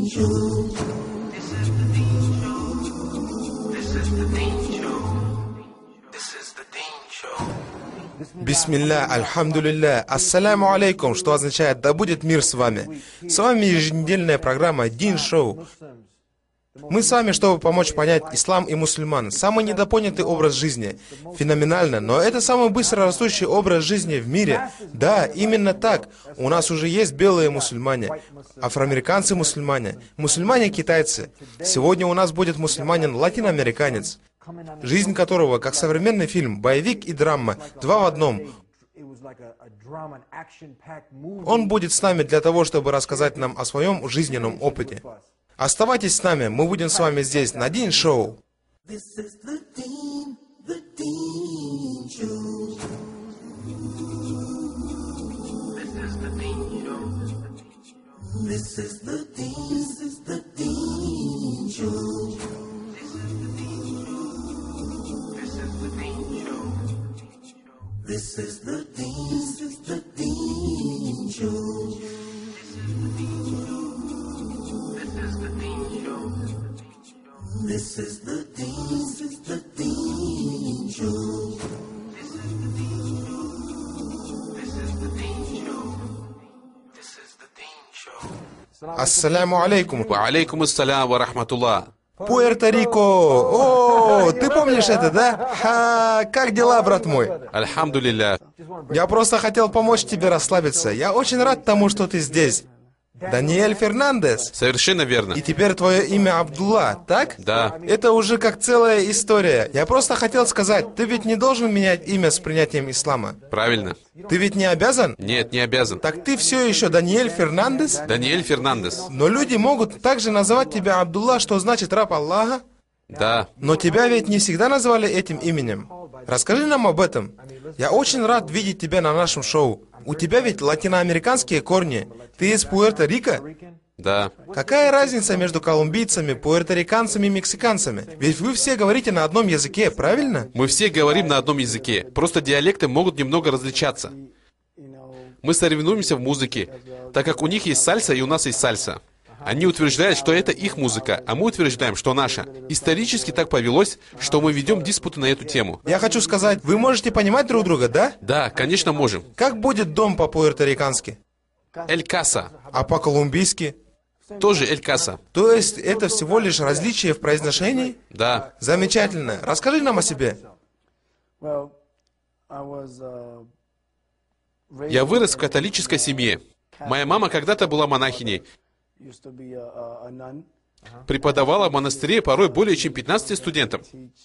Бисмилля, альхамдулилля, ассаляму алейкум, что означает «да будет мир с вами». С вами еженедельная программа Дин Шоу. Мы с вами, чтобы помочь понять ислам и мусульман. Самый недопонятый образ жизни. Феноменально, но это самый быстро растущий образ жизни в мире. Да, именно так. У нас уже есть белые мусульмане, афроамериканцы-мусульмане, мусульмане-китайцы. Сегодня у нас будет мусульманин-латиноамериканец, жизнь которого, как современный фильм, боевик и драма, два в одном. Он будет с нами для того, чтобы рассказать нам о своем жизненном опыте. Оставайтесь с нами, мы будем с вами здесь, на Дин Шоу. Ассаляму алейкум. Ва алейкум ассалям ва рахматуллах. Пуэрто-Рико! О, ты помнишь это, да? Как дела, брат мой? Альхамдулилля. Я просто хотел помочь тебе расслабиться. Я очень рад тому, что ты здесь. Даниэль Фернандес. Совершенно верно. И теперь твое имя Абдулла, так? Да. Это уже как целая история. Я просто хотел сказать, ты ведь не должен менять имя с принятием ислама. Правильно. Ты ведь не обязан? Нет, не обязан. Так ты все еще Даниэль Фернандес? Даниэль Фернандес. Но люди могут также называть тебя Абдулла, что значит раб Аллаха. Да. Но тебя ведь не всегда назвали этим именем. Расскажи нам об этом. Я очень рад видеть тебя на нашем шоу. У тебя ведь латиноамериканские корни. Ты из Пуэрто-Рико? Да. Какая разница между колумбийцами, пуэрториканцами и мексиканцами? Ведь вы все говорите на одном языке, правильно? Мы все говорим на одном языке. Просто диалекты могут немного различаться. Мы соревнуемся в музыке, так как у них есть сальса и у нас есть сальса. Они утверждают, что это их музыка, а мы утверждаем, что наша. Исторически так повелось, что мы ведем диспуты на эту тему. Я хочу сказать, вы можете понимать друг друга, да? Да, конечно, можем. Как будет дом по-пуэрторикански? Эль-Каса. А по-колумбийски? Тоже Эль-Каса. То есть это всего лишь различие в произношении? Да. Замечательно. Расскажи нам о себе. Я вырос в католической семье. Моя мама когда-то была монахиней. Преподавала в монастыре порой более чем 15 студентам.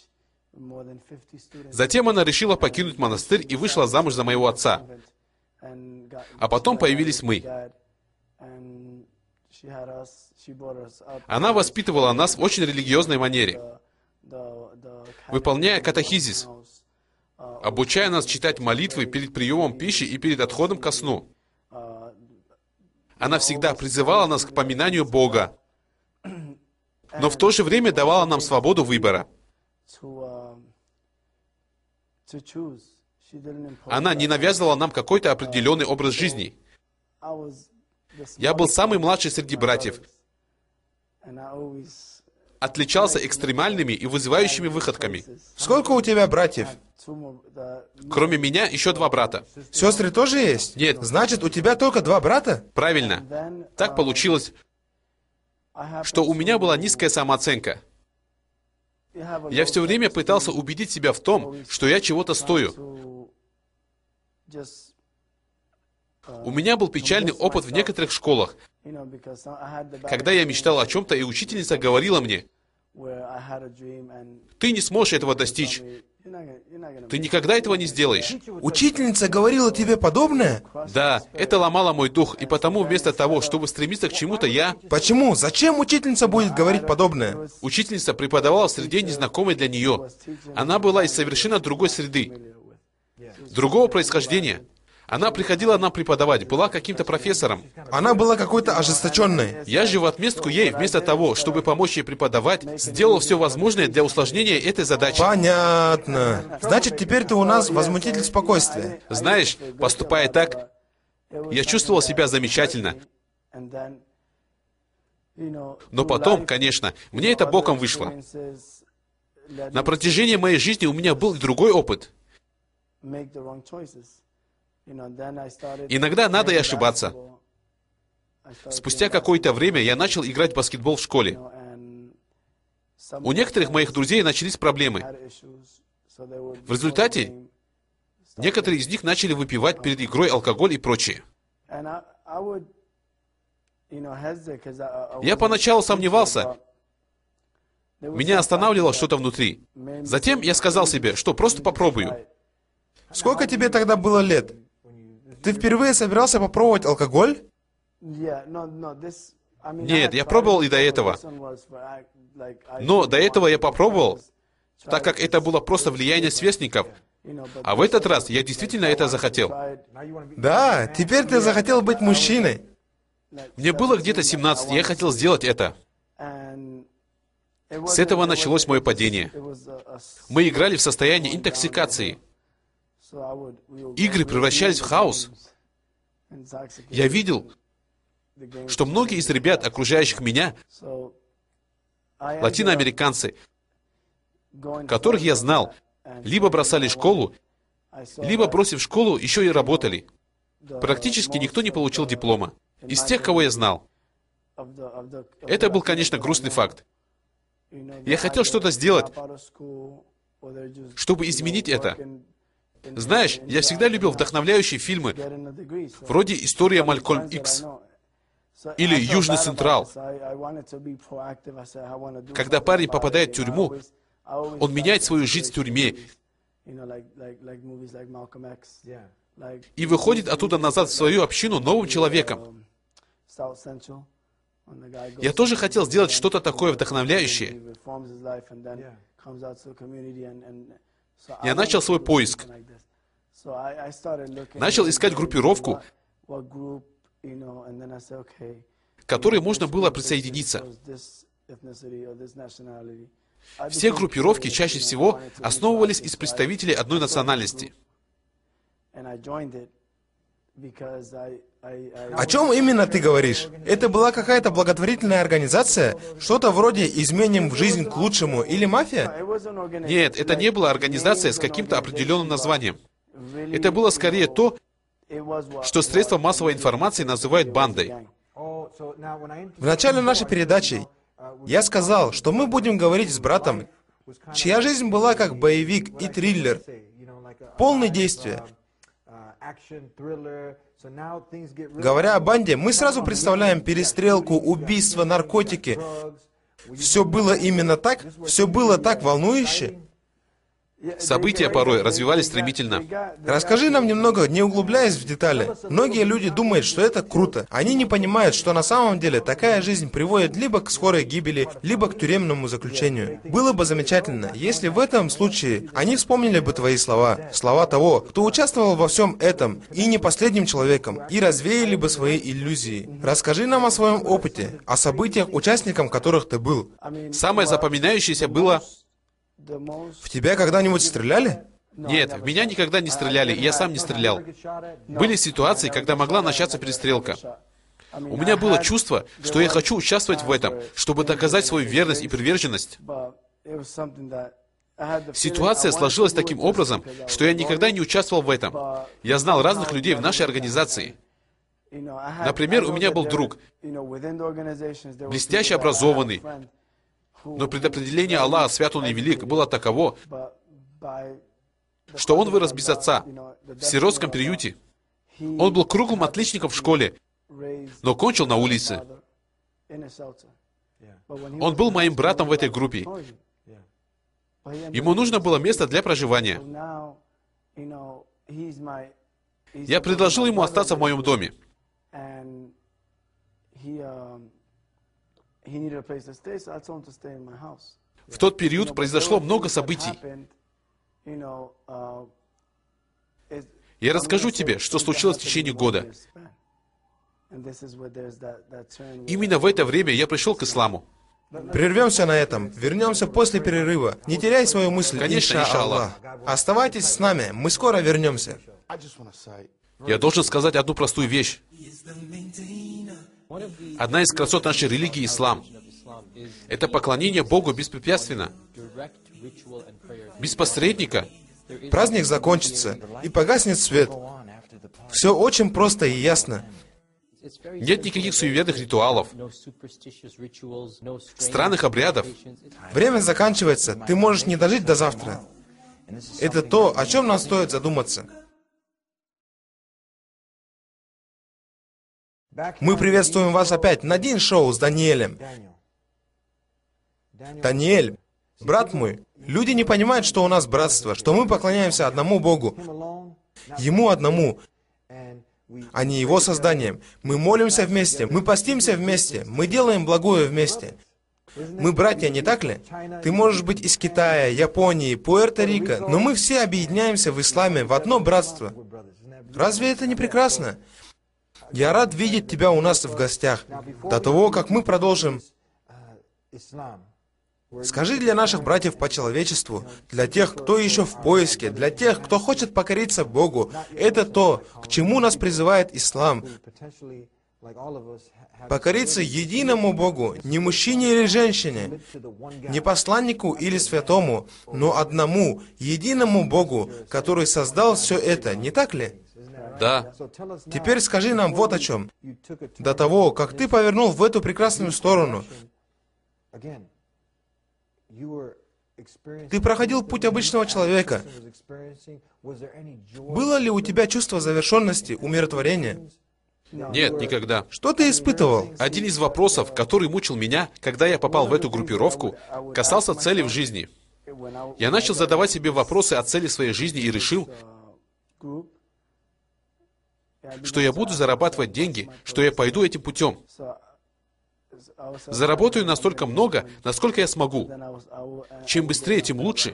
Затем она решила покинуть монастырь и вышла замуж за моего отца. А потом появились мы. Она воспитывала нас в очень религиозной манере, выполняя катехизис, обучая нас читать молитвы перед приемом пищи и перед отходом ко сну. Она всегда призывала нас к поминанию Бога, но в то же время давала нам свободу выбора. Она не навязывала нам какой-то определенный образ жизни. Я был самый младший среди братьев. Отличался экстремальными и вызывающими выходками. Сколько у тебя братьев? Кроме меня, еще 2 брата. Сестры тоже есть? Нет. Значит, у тебя только 2 брата? Правильно. Так получилось, что у меня была низкая самооценка. Я все время пытался убедить себя в том, что я чего-то стою. У меня был печальный опыт в некоторых школах, когда я мечтал о чем-то, и учительница говорила мне: «Ты не сможешь этого достичь. Ты никогда этого не сделаешь». Учительница говорила тебе подобное? Да, это ломало мой дух, и потому вместо того, чтобы стремиться к чему-то, я... Почему? Зачем учительница будет говорить подобное? Учительница преподавала в среде незнакомой для нее. Она была из совершенно другой среды, другого происхождения. Она приходила нам преподавать, была каким-то профессором. Она была какой-то ожесточенной. Я же в отместку ей, вместо того, чтобы помочь ей преподавать, сделал все возможное для усложнения этой задачи. Понятно. Значит, теперь ты у нас возмутитель спокойствия. Знаешь, поступая так, я чувствовал себя замечательно. Но потом, конечно, мне это боком вышло. На протяжении моей жизни у меня был и другой опыт. Иногда надо и ошибаться. Спустя какое-то время я начал играть в баскетбол в школе. У некоторых моих друзей начались проблемы. В результате некоторые из них начали выпивать перед игрой алкоголь и прочее. Я поначалу сомневался. Меня останавливало что-то внутри. Затем я сказал себе, что просто попробую. Сколько тебе тогда было лет? Ты впервые собирался попробовать алкоголь? Нет, я пробовал и до этого. Но до этого я попробовал, так как это было просто влияние сверстников. А в этот раз я действительно это захотел. Да, теперь ты захотел быть мужчиной. Мне было где-то 17, и я хотел сделать это. С этого началось мое падение. Мы играли в состоянии интоксикации. Игры превращались в хаос. Я видел, что многие из ребят, окружающих меня, латиноамериканцы, которых я знал, либо бросали школу, либо, бросив школу, еще и работали. Практически никто не получил диплома. Из тех, кого я знал. Это был, конечно, грустный факт. Я хотел что-то сделать, чтобы изменить это. Знаешь, я всегда любил вдохновляющие фильмы, вроде «История Малькольм Икс» или «Южный Централ». Когда парень попадает в тюрьму, он меняет свою жизнь в тюрьме и выходит оттуда назад в свою общину новым человеком. Я тоже хотел сделать что-то такое вдохновляющее. Я начал свой поиск. Начал искать группировку, к которой можно было присоединиться. Все группировки чаще всего основывались из представителей одной национальности. О чем именно ты говоришь? Это была какая-то благотворительная организация? Что-то вроде «Изменим в жизнь к лучшему» или мафия? Нет, это не была организация с каким-то определенным названием. Это было скорее то, что средства массовой информации называют бандой. В начале нашей передачи я сказал, что мы будем говорить с братом, чья жизнь была как боевик и триллер, полный действия. Говоря о банде, мы сразу представляем перестрелку, убийство, наркотики. Все было именно так? Все было так волнующе? События порой развивались стремительно. Расскажи нам немного, не углубляясь в детали. Многие люди думают, что это круто. Они не понимают, что на самом деле такая жизнь приводит либо к скорой гибели, либо к тюремному заключению. Было бы замечательно, если в этом случае они вспомнили бы твои слова, слова того, кто участвовал во всем этом, и не последним человеком, и развеяли бы свои иллюзии. Расскажи нам о своем опыте, о событиях, участником которых ты был. Самое запоминающееся было... В тебя когда-нибудь стреляли? Нет, в меня никогда не стреляли, и я сам не стрелял. Были ситуации, когда могла начаться перестрелка. У меня было чувство, что я хочу участвовать в этом, чтобы доказать свою верность и приверженность. Ситуация сложилась таким образом, что я никогда не участвовал в этом. Я знал разных людей в нашей организации. Например, у меня был друг, блестяще образованный, но предопределение Аллаха, свят он и велик, было таково, что он вырос без отца, в сиротском приюте. Он был круглым отличником в школе, но кончил на улице. Он был моим братом в этой группе. Ему нужно было место для проживания. Я предложил ему остаться в моем доме. В тот период произошло много событий. Я расскажу тебе, что случилось в течение года. Именно в это время я пришел к исламу. Прервемся на этом. Вернемся после перерыва. Не теряй свою мысль, Конечно, иншаллах. Оставайтесь с нами, мы скоро вернемся. Я должен сказать одну простую вещь. Одна из красот нашей религии — ислам. Это поклонение Богу беспрепятственно, без посредника. Праздник закончится, и погаснет свет. Все очень просто и ясно. Нет никаких суеверных ритуалов, странных обрядов. Время заканчивается, ты можешь не дожить до завтра. Это то, о чем нам стоит задуматься. Мы приветствуем вас опять на Дин Шоу с Даниэлем. Даниэль, брат мой, люди не понимают, что у нас братство, что мы поклоняемся одному Богу, Ему одному, а не Его созданием. Мы молимся вместе, мы постимся вместе, мы делаем благое вместе. Мы братья, не так ли? Ты можешь быть из Китая, Японии, Пуэрто-Рико, но мы все объединяемся в исламе в одно братство. Разве это не прекрасно? Я рад видеть тебя у нас в гостях. До того, как мы продолжим, скажи для наших братьев по человечеству, для тех, кто еще в поиске, для тех, кто хочет покориться Богу, это то, к чему нас призывает ислам. Покориться единому Богу, не мужчине или женщине, не посланнику или святому, но одному, единому Богу, который создал все это, не так ли? Да. Теперь скажи нам вот о чем. До того, как ты повернул в эту прекрасную сторону, ты проходил путь обычного человека. Было ли у тебя чувство завершенности, умиротворения? Нет, никогда. Что ты испытывал? Один из вопросов, который мучил меня, когда я попал в эту группировку, касался цели в жизни. Я начал задавать себе вопросы о цели своей жизни и решил, что я буду зарабатывать деньги, что я пойду этим путем. Заработаю настолько много, насколько я смогу. Чем быстрее, тем лучше.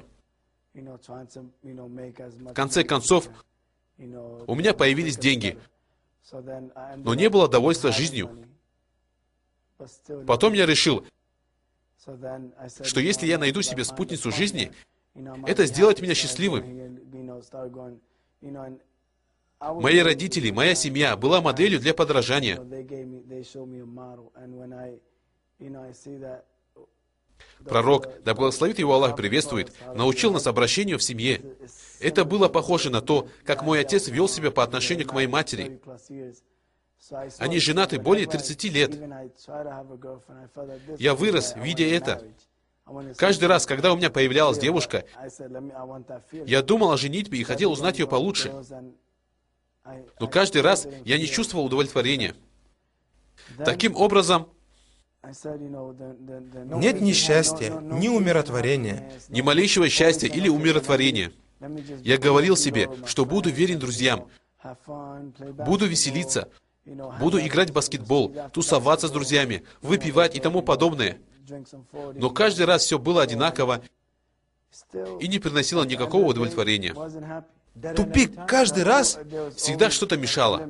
В конце концов, у меня появились деньги, но не было довольства жизнью. Потом я решил, что если я найду себе спутницу жизни, это сделает меня счастливым. Мои родители, моя семья была моделью для подражания. Пророк, да благословит его Аллах и приветствует, научил нас обращению в семье. Это было похоже на то, как мой отец вел себя по отношению к моей матери. Они женаты более 30 лет. Я вырос, видя это. Каждый раз, когда у меня появлялась девушка, я думал о женитьбе и хотел узнать ее получше. Но каждый раз я не чувствовал удовлетворения. Таким образом, Нет ни счастья, ни умиротворения. ни малейшего счастья или умиротворения. Я говорил себе, что буду верен друзьям, буду веселиться, буду играть в баскетбол, тусоваться с друзьями, выпивать и тому подобное. Но каждый раз все было одинаково и не приносило никакого удовлетворения. Тупик каждый раз. Всегда что-то мешало.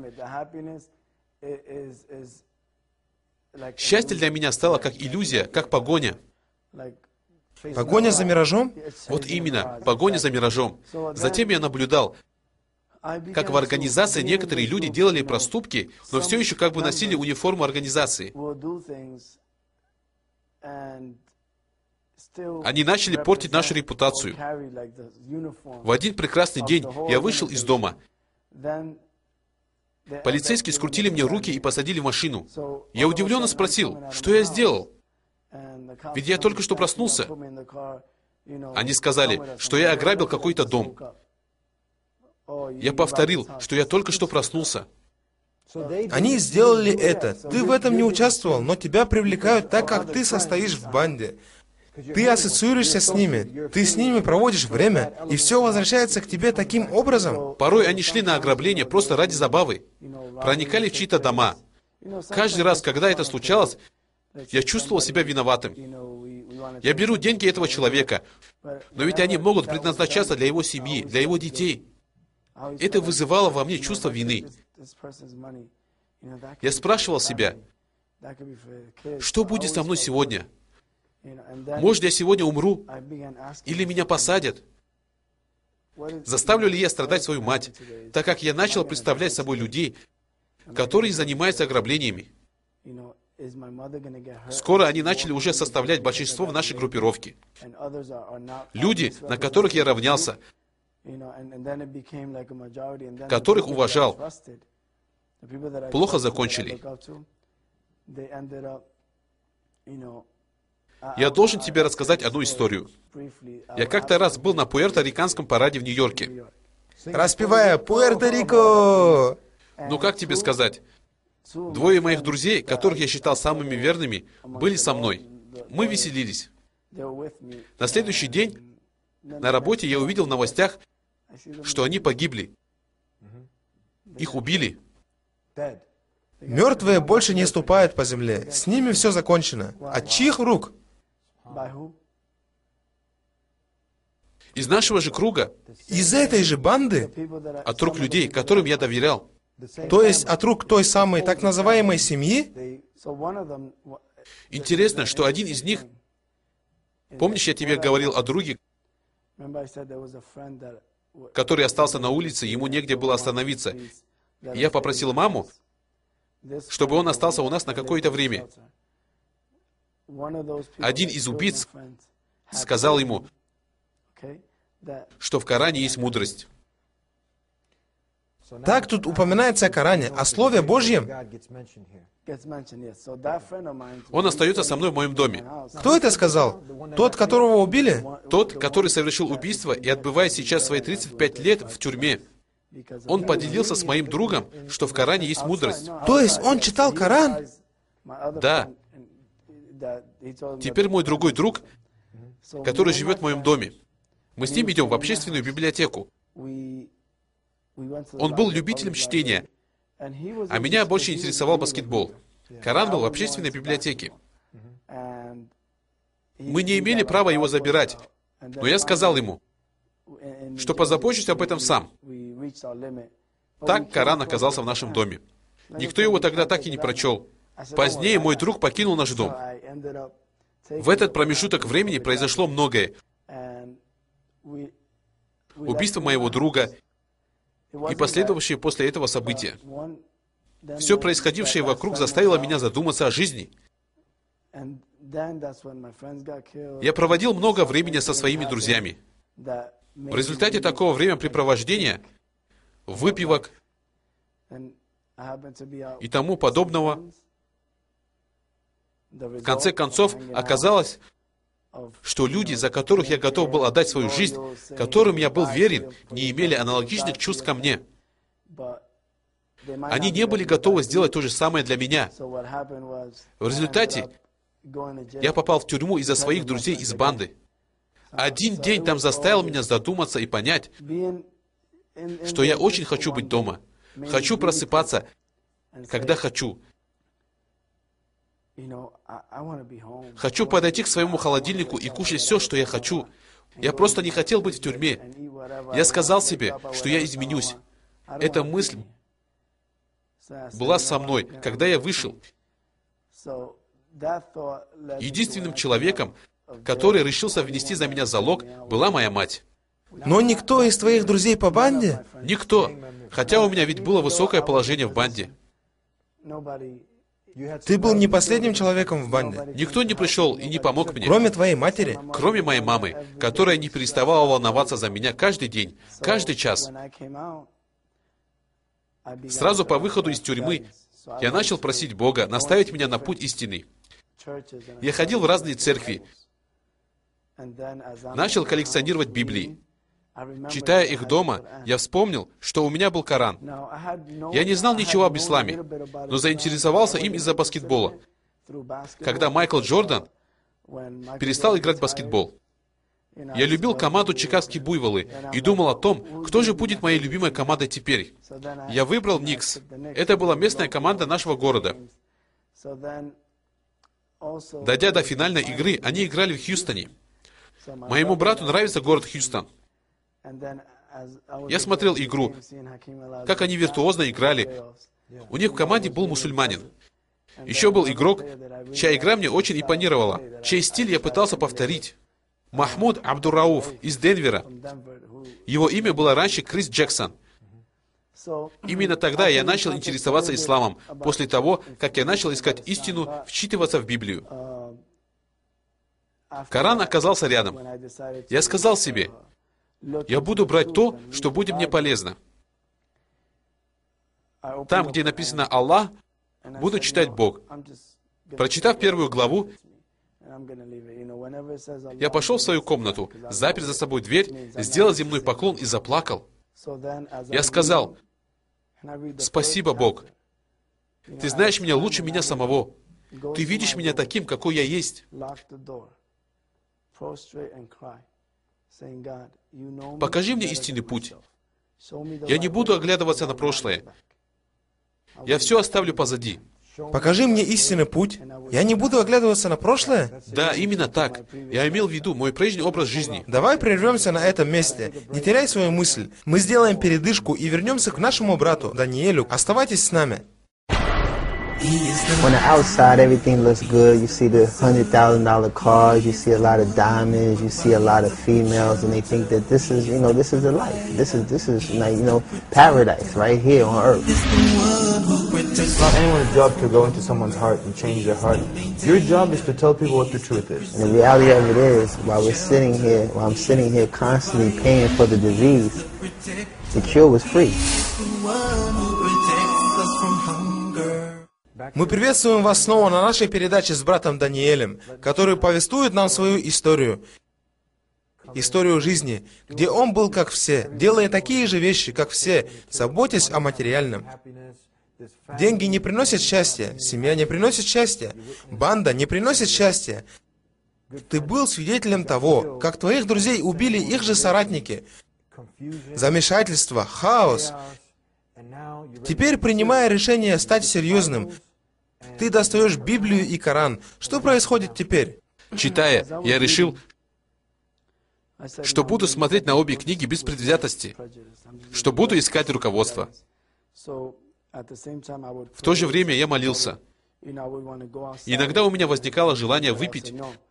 Счастье для меня стало как иллюзия, как погоня. Погоня за миражом? Вот именно, погоня за миражом. Затем я наблюдал, как в организации некоторые люди делали проступки, но все еще как бы носили униформу организации. Они начали портить нашу репутацию. В один прекрасный день я вышел из дома. Полицейские скрутили мне руки и посадили в машину. Я удивленно спросил, что я сделал? Ведь я только что проснулся. Они сказали, что я ограбил какой-то дом. Я повторил, что я только что проснулся. Они сделали это. Ты в этом не участвовал, но тебя привлекают так, как ты состоишь в банде. Ты ассоциируешься с ними, ты с ними проводишь время, и все возвращается к тебе таким образом. Порой они шли на ограбление просто ради забавы. Проникали в чьи-то дома. Каждый раз, когда это случалось, я чувствовал себя виноватым. Я беру деньги этого человека, но ведь они могут предназначаться для его семьи, для его детей. Это вызывало во мне чувство вины. Я спрашивал себя, что будет со мной сегодня? Может, я сегодня умру? Или меня посадят? Заставлю ли я страдать свою мать, так как я начал представлять собой людей, которые занимаются ограблениями? Скоро они начали уже составлять большинство в нашей группировке. Люди, на которых я равнялся, которых уважал, плохо закончили. Я должен тебе рассказать одну историю. Я как-то раз был на пуэрториканском параде в Нью-Йорке. Распевая «Пуэрто-Рико». Ну как тебе сказать? Двое моих друзей, которых я считал самыми верными, были со мной. Мы веселились. На следующий день на работе я увидел в новостях, что они погибли. Их убили. Мертвые больше не ступают по земле. С ними все закончено. От чьих рук? Из нашего же круга, Из этой же банды? от рук людей, которым я доверял. То есть от рук той самой так называемой семьи? Интересно, что один из них, помнишь, я тебе говорил о друге, который остался на улице, ему негде было остановиться. И я попросил маму, чтобы он остался у нас на какое-то время. Один из убийц сказал ему, что в Коране есть мудрость. Так тут упоминается о Коране, о Слове Божьем. Он остается со мной в моем доме. Кто это сказал? Тот, которого убили? Тот, который совершил убийство и отбывает сейчас свои 35 лет в тюрьме. Он поделился с моим другом, что в Коране есть мудрость. То есть он читал Коран? Да. Теперь мой другой друг, который живет в моем доме. Мы с ним идем в общественную библиотеку. Он был любителем чтения, а меня больше интересовал баскетбол. Коран был в общественной библиотеке. Мы не имели права его забирать, но я сказал ему, что позабочусь об этом сам. Так Коран оказался в нашем доме. Никто его тогда так и не прочел. Позднее мой друг покинул наш дом. В этот промежуток времени произошло многое. Убийство моего друга и последовавшие после этого события. Все происходившее вокруг заставило меня задуматься о жизни. Я проводил много времени со своими друзьями. В результате такого времяпрепровождения, выпивок и тому подобного, в конце концов оказалось, что люди, за которых я готов был отдать свою жизнь, которым я был верен, не имели аналогичных чувств ко мне. Они не были готовы сделать то же самое для меня. В результате я попал в тюрьму из-за своих друзей из банды. Один день там заставил меня задуматься и понять, что я очень хочу быть дома. Хочу просыпаться, когда хочу. Хочу подойти к своему холодильнику и кушать все, что я хочу. Я просто не хотел быть в тюрьме. Я сказал себе, что я изменюсь. Эта мысль была со мной, когда я вышел. Единственным человеком, который решился внести за меня залог, была моя мать. Но никто из твоих друзей по банде? Никто. Хотя у меня ведь было высокое положение в банде. Ты был не последним человеком в банде. Никто не пришел и не помог мне. Кроме твоей матери? Кроме моей мамы, которая не переставала волноваться за меня каждый день, каждый час. Сразу по выходу из тюрьмы я начал просить Бога наставить меня на путь истины. Я ходил в разные церкви, начал коллекционировать Библии. Читая их дома, я вспомнил, что у меня был Коран. Я не знал ничего об исламе, но заинтересовался им из-за баскетбола. Когда Майкл Джордан перестал играть в баскетбол. Я любил команду «Чикагские буйволы» и думал о том, кто же будет моей любимой командой теперь. Я выбрал Никс. Это была местная команда нашего города. Дойдя до финальной игры, они играли в Хьюстоне. Моему брату нравится город Хьюстон. Я смотрел игру, как они виртуозно играли. У них в команде был мусульманин. Еще был игрок, чья игра мне очень импонировала, чей стиль я пытался повторить. Махмуд Абдурауф из Денвера. Его имя было раньше Крис Джексон. Именно тогда я начал интересоваться исламом, после того, как я начал искать истину, вчитываться в Библию. Коран оказался рядом. Я сказал себе, я буду брать то, что будет мне полезно. Там, где написано «Аллах», буду читать «Бог». Прочитав первую главу, я пошел в свою комнату, запер за собой дверь, сделал земной поклон и заплакал. Я сказал, «Спасибо, Бог. Ты знаешь меня лучше меня самого. Ты видишь меня таким, какой я есть. Покажи мне истинный путь. Я не буду оглядываться на прошлое. Я все оставлю позади». Покажи мне истинный путь. Я не буду оглядываться на прошлое. Да, именно так. Я имел в виду мой прежний образ жизни. Давай прервемся на этом месте. Не теряй свою мысль. Мы сделаем передышку и вернемся к нашему брату Даниэлю. Оставайтесь с нами. On the outside, everything looks good. You see the $100,000 cars. You see a lot of diamonds. You see a lot of females, and they think that this is, this is the life. This is like, paradise right here on earth. It's not anyone's job to go into someone's heart and change their heart. Your job is to tell people what the truth is. And the reality of it is, while I'm sitting here constantly paying for the disease, the cure was free. Мы приветствуем вас снова на нашей передаче с братом Даниэлем, который повествует нам свою историю. Историю жизни, где он был как все, делая такие же вещи, как все, заботясь о материальном. Деньги не приносят счастья, семья не приносит счастья, банда не приносит счастья. Ты был свидетелем того, как твоих друзей убили их же соратники. Замешательство, хаос. Теперь, принимая решение стать серьезным, ты достаешь Библию и Коран. Что происходит теперь? Читая, я решил, что буду смотреть на обе книги без предвзятости, что буду искать руководство. В то же время я молился. Иногда у меня возникало желание выпить,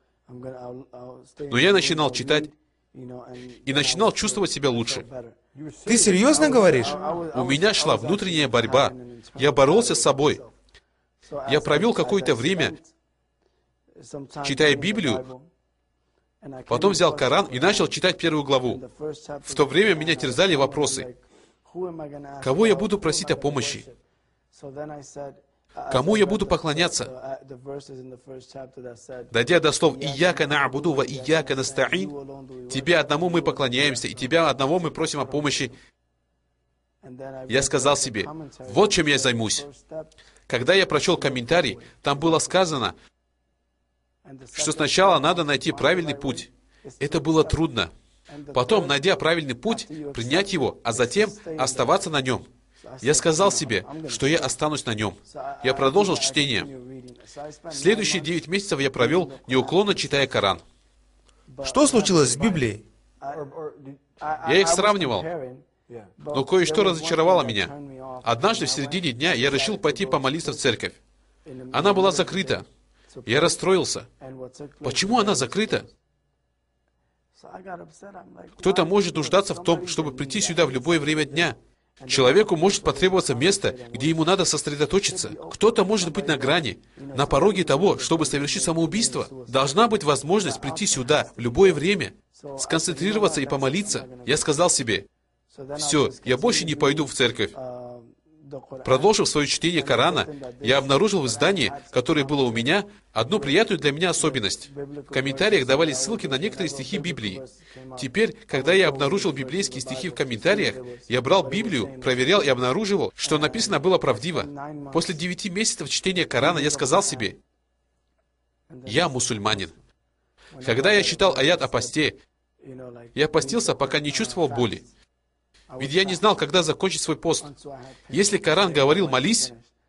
но я начинал читать и начинал чувствовать себя лучше. Ты серьезно говоришь? У меня шла внутренняя борьба. Я боролся с собой. Я провел какое-то время, читая Библию, потом взял Коран и начал читать первую главу. В то время меня терзали вопросы. Кого я буду просить о помощи? Кому я буду поклоняться? Дойдя до слов «Ияка на'буду ва ияка наста'ин», «Тебе одному мы поклоняемся, и Тебя одного мы просим о помощи», я сказал себе, вот чем я займусь. Когда я прочел комментарий, там было сказано, что сначала надо найти правильный путь. Это было трудно. Потом, найдя правильный путь, принять его, а затем оставаться на нем. Я сказал себе, что я останусь на нем. Я продолжил чтение. Следующие 9 месяцев я провел, неуклонно читая Коран. Что случилось с Библией? Я их сравнивал, но кое-что разочаровало меня. Однажды в середине дня я решил пойти помолиться в церковь. Она была закрыта. Я расстроился. Почему она закрыта? Кто-то может нуждаться в том, чтобы прийти сюда в любое время дня. Человеку может потребоваться место, где ему надо сосредоточиться. Кто-то может быть на грани, на пороге того, чтобы совершить самоубийство. Должна быть возможность прийти сюда в любое время, сконцентрироваться и помолиться. Я сказал себе, все, я больше не пойду в церковь. Продолжив свое чтение Корана, я обнаружил в издании, которое было у меня, одну приятную для меня особенность. В комментариях давались ссылки на некоторые стихи Библии. Теперь, когда я обнаружил библейские стихи в комментариях, я брал Библию, проверял и обнаруживал, что написано было правдиво. После 9 месяцев чтения Корана я сказал себе, я мусульманин. Когда я читал аят о посте, я постился, пока не чувствовал боли. Ведь я не знал, когда закончить свой пост. Если Коран говорил «молись»,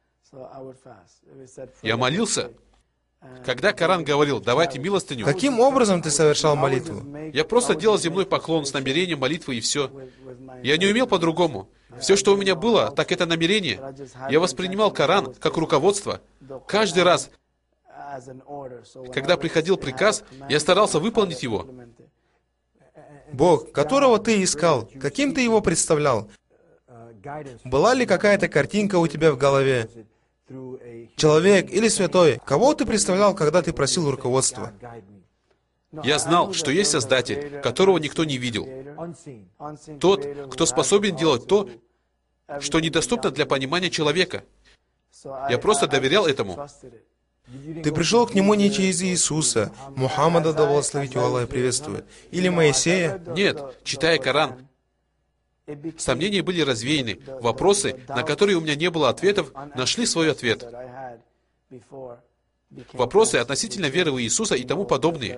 я молился. Когда Коран говорил «давайте милостыню», Каким образом ты совершал молитву? я просто делал земной поклон с намерением молитвы и все. Я не умел по-другому. Все, что у меня было, так это намерение. Я воспринимал Коран как руководство. Каждый раз, когда приходил приказ, я старался выполнить его. Бог, которого ты искал, каким ты его представлял? Была ли какая-то картинка у тебя в голове? Человек или святой? Кого ты представлял, когда ты просил руководства? Я знал, что есть Создатель, которого никто не видел. Тот, кто способен делать то, что недоступно для понимания человека. Я просто доверял этому. Ты пришел к нему не через Иисуса, Мухаммада, да благословит его Аллах и приветствует, или Моисея? Нет, читая Коран, сомнения были развеяны. Вопросы, на которые у меня не было ответов, нашли свой ответ. Вопросы относительно веры в Иисуса и тому подобные.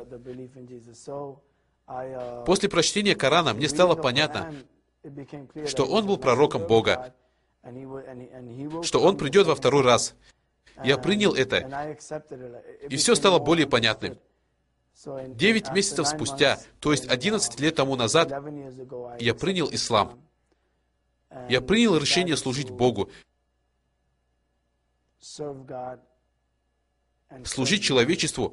После прочтения Корана мне стало понятно, что он был пророком Бога, что он придет во второй раз. Я принял это, и все стало более понятным. 9 месяцев спустя, то есть 11 лет тому назад, я принял ислам. Я принял решение служить Богу, служить человечеству,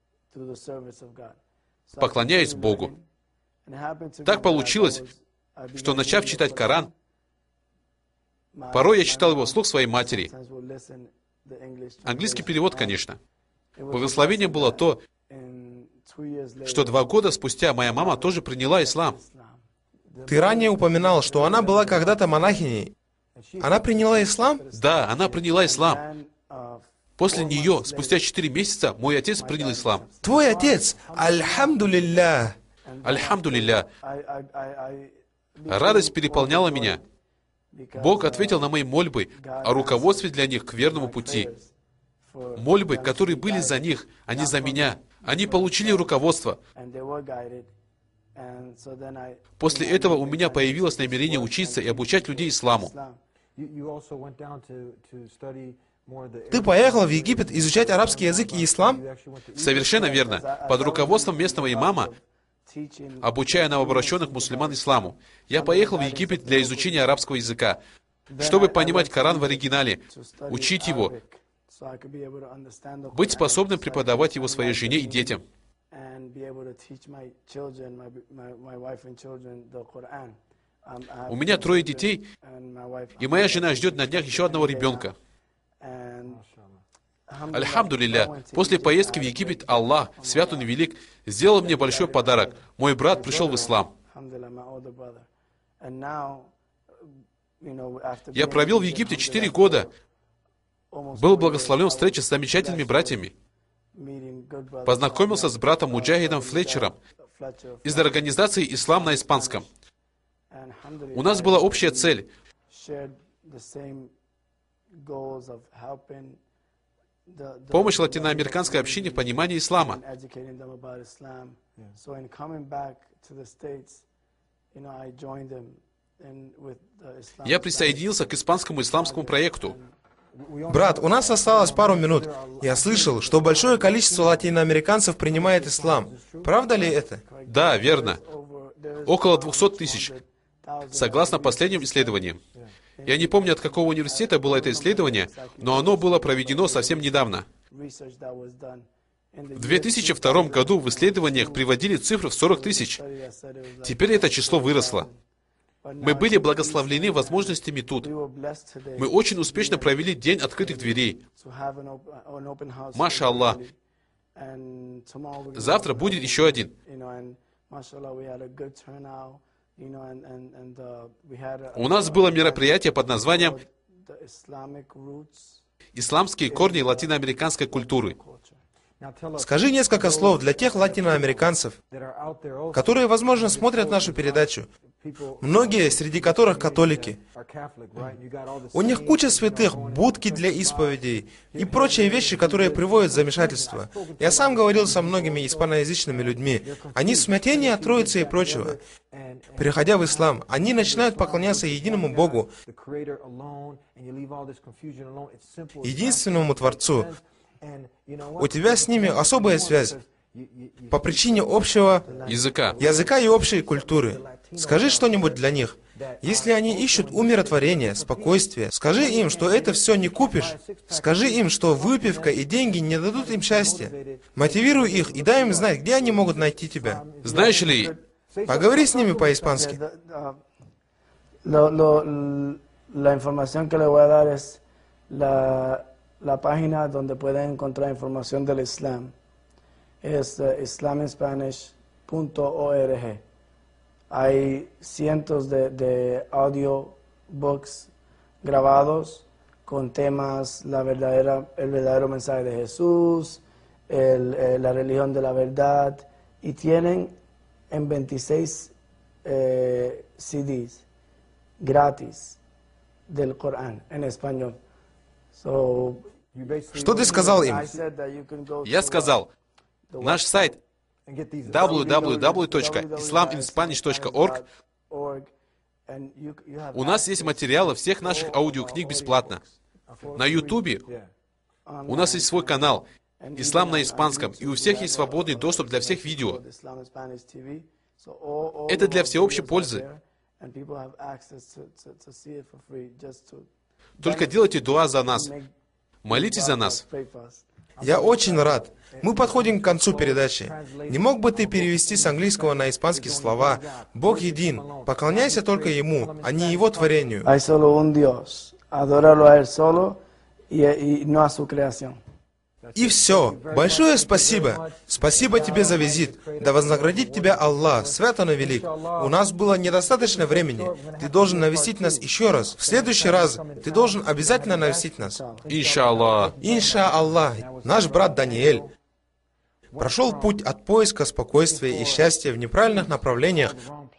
поклоняясь Богу. Так получилось, что, начав читать Коран, порой я читал его вслух своей матери. Английский перевод, конечно. Благословением было то, что 2 года спустя моя мама тоже приняла ислам. Ты ранее упоминал, что она была когда-то монахиней. Она приняла ислам? Да, она приняла ислам. После нее, спустя 4 месяца, мой отец принял ислам. Твой отец! Альхамдулилля! Альхамдулилля. Радость переполняла меня. Бог ответил на мои мольбы о руководстве для них к верному пути. Мольбы, которые были за них, а не за меня. Они получили руководство. После этого у меня появилось намерение учиться и обучать людей исламу. Ты поехал в Египет изучать арабский язык и ислам? Совершенно верно. Под руководством местного имама, обучая новообращенных мусульман исламу, я поехал в Египет для изучения арабского языка, чтобы понимать Коран в оригинале, учить его, быть способным преподавать его своей жене и детям. У меня 3 детей, и моя жена ждет на днях еще одного ребенка. Альхамдулилля, после поездки в Египет Аллах, свят Он и велик, сделал мне большой подарок. Мой брат пришел в ислам. Я провел в Египте 4 года. Был благословлен встречей с замечательными братьями. Познакомился с братом Муджахидом Флетчером из организации «Ислам на испанском». У нас была общая цель — помощь латиноамериканской общине в понимании ислама. Я присоединился к испанскому исламскому проекту. Брат, у нас осталось пару минут. Я слышал, что большое количество латиноамериканцев принимает ислам. Правда ли это? Да, верно. Около 200 тысяч, согласно последним исследованиям. Я не помню, от какого университета было это исследование, но оно было проведено совсем недавно. В 2002 году в исследованиях приводили цифры в 40 тысяч. Теперь это число выросло. Мы были благословлены возможностями тут. Мы очень успешно провели День открытых дверей. Маша Аллах. Завтра будет еще один. У нас было мероприятие под названием «Исламские корни латиноамериканской культуры». Скажи несколько слов для тех латиноамериканцев, которые, возможно, смотрят нашу передачу, многие среди которых католики. У них куча святых, будки для исповедей и прочие вещи, которые приводят в замешательство. Я сам говорил со многими испаноязычными людьми. Они в смятении от Троицы и прочего. Переходя в ислам, они начинают поклоняться единому Богу, единственному Творцу. У тебя с ними особая связь по причине общего языка и общей культуры. Скажи что-нибудь для них. Если они ищут умиротворения, спокойствия, скажи им, что это все не купишь. Скажи им, что выпивка и деньги не дадут им счастья. Мотивируй их и дай им знать, где они могут найти тебя. Знаешь ли, Поговори с ними по-испански. La información que le voy a dar es la página donde pueden encontrar información del Islam. Es islaminspanish.org. Hay cientos de audiobooks grabados con temas, el verdadero mensaje de Jesús, la religión de la verdad, y tienen en 26 CDs gratis del Corán en español. Что ты сказал им? Я сказал, наш сайт www.islaminspanish.org. У нас есть материалы всех наших аудиокниг бесплатно. На Ютубе у нас есть свой канал «Ислам на испанском», и у всех есть свободный доступ для всех видео. Это для всеобщей пользы. Только делайте дуа за нас. Молитесь за нас. Я очень рад. Мы подходим к концу передачи. Не мог бы ты перевести с английского на испанский слова «Бог един, поклоняйся только Ему, а не Его творению». Hay solo un Dios. Adóralo a Él solo y no a su creación. И все. Большое спасибо. Спасибо тебе за визит. Да вознаградит тебя Аллах, свят Он и велик. У нас было недостаточно времени. Ты должен навестить нас еще раз. В следующий раз ты должен обязательно навестить нас. Иншаллах. Инша-Аллах. Наш брат Даниэль прошел путь от поиска спокойствия и счастья в неправильных направлениях,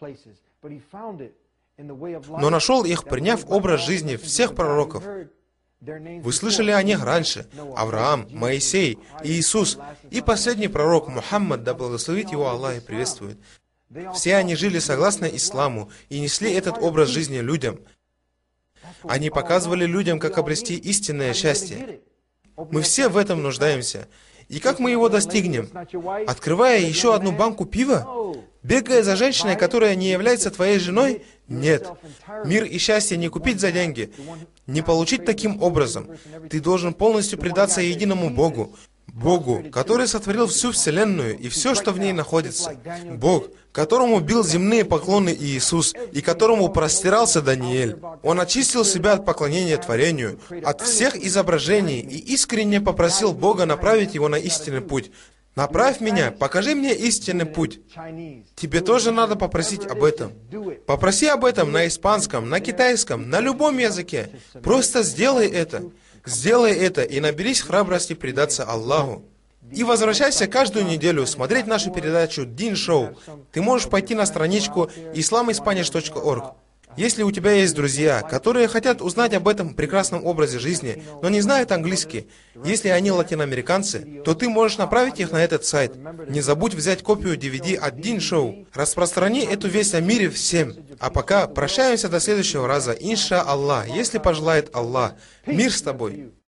но нашел их, приняв образ жизни всех пророков. Вы слышали о них раньше. Авраам, Моисей, Иисус и последний пророк Мухаммад, да благословит его Аллах и приветствует. Все они жили согласно исламу и несли этот образ жизни людям. Они показывали людям, как обрести истинное счастье. Мы все в этом нуждаемся. И как мы его достигнем? Открывая еще одну банку пива? Бегая за женщиной, которая не является твоей женой? Нет. Мир и счастье не купить за деньги, не получить таким образом. Ты должен полностью предаться единому Богу. Богу, который сотворил всю Вселенную и все, что в ней находится. Бог, которому бил земные поклоны Иисус и которому простирался Даниэль. Он очистил себя от поклонения творению, от всех изображений и искренне попросил Бога направить его на истинный путь. «Направь меня, покажи мне истинный путь». Тебе тоже надо попросить об этом. Попроси об этом на испанском, на китайском, на любом языке. Просто сделай это. Сделай это и наберись храбрости предаться Аллаху. И возвращайся каждую неделю смотреть нашу передачу «Дин Шоу». Ты можешь пойти на страничку islaminspanish.org. Если у тебя есть друзья, которые хотят узнать об этом прекрасном образе жизни, но не знают английский, если они латиноамериканцы, то ты можешь направить их на этот сайт. Не забудь взять копию DVD от Дин Шоу. Распространи эту весть о мире всем. А пока прощаемся до следующего раза, инша Аллах, если пожелает Аллах. Мир с тобой.